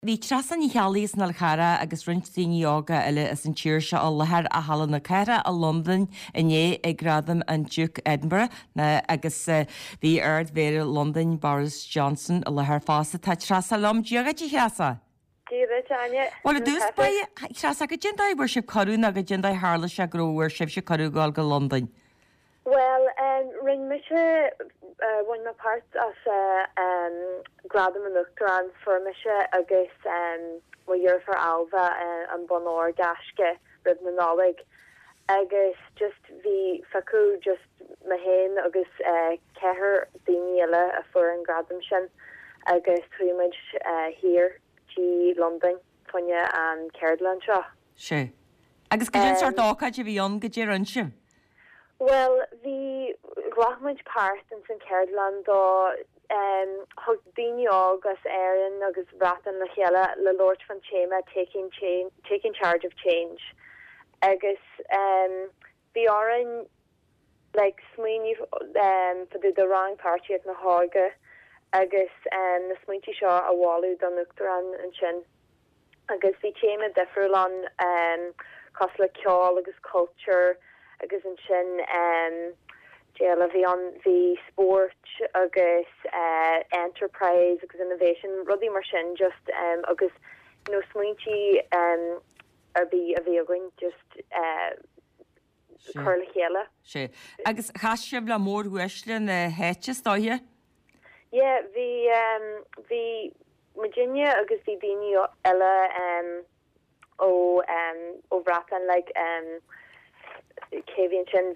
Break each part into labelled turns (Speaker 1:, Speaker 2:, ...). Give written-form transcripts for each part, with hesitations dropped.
Speaker 1: Bhí trasan í chealaíos na chara agus rintíí ága eile is an tíir se á lethir a hallan na ceire a London iné ag gradam an Duke Edinburgh agus bhí ard mhéir London Boris Johnson a lethir fásta tá trasa lom diagadtí cheasa. Well dús ba trasa go gindaid worship carún a go gindaid hála se gró worship se carú gáil go London.
Speaker 2: Well, ring me one my part as gradam an Uachtaráin for me agus wa year for Alva an bonor gaske rib na nálig agus just vi facu just ma hen agus ceher daile a fu an gradam sin agus thuimiid here G London Tonya an Cairland seo.
Speaker 1: Se. Agus go sort ácha a bhí an go dé ansim.
Speaker 2: Well, the Rockmage part in St. Cairland hug Dini agus Erin agus Bratan Lachella le Lord van Chema taking charge of change. Agus the Oran like Sweeney for the wrong party at na Haga agus na Sminty Shaw a Wallu don Uachtaráin and Chin. Agus the Chema Defrulon Cosla Kjall agus culture agus an sin bhí an bhí sport agus enterprise agus innovation rudí mar sin just agus smuintí ar bí a bhí agoing just chuirla chéile.
Speaker 1: sé agus chaisib le mór huiisle na héite stáithe?
Speaker 2: Yeah, bhí Virginia agus bhí daoine eile ó Bratan like Kevian Chen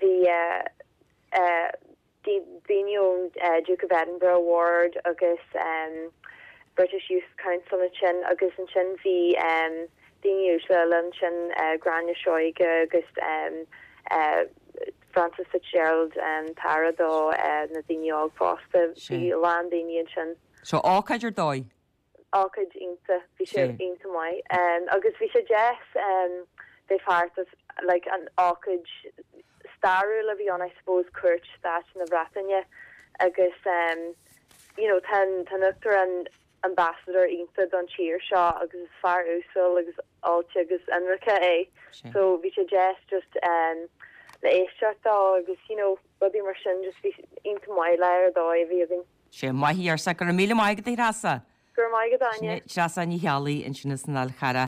Speaker 2: the Duke of Edinburgh Award agus British Youth Council Chen agus an Chen the Diniulan Chen Grania Shoiga agus Francis Fitzgerald and Tarado na Diniog Fosta the Land Indian Chen.
Speaker 1: So ácaid ar dói?
Speaker 2: Ácaid inta bhí sé inta mai agus bhí sé Jess they part of like an awkward starul of on I suppose Kurt that in the Bratanya agus tan Uachtar an ambassador inta don cheer shot agus far useful agus alcha agus Enrica so we should just the éistá agus body mar sin just be into my lair dói bhíing
Speaker 1: sé mai ar sa go mí maigad rasa
Speaker 2: gur maigad daine
Speaker 1: trasa ní chealaí in sinna san chara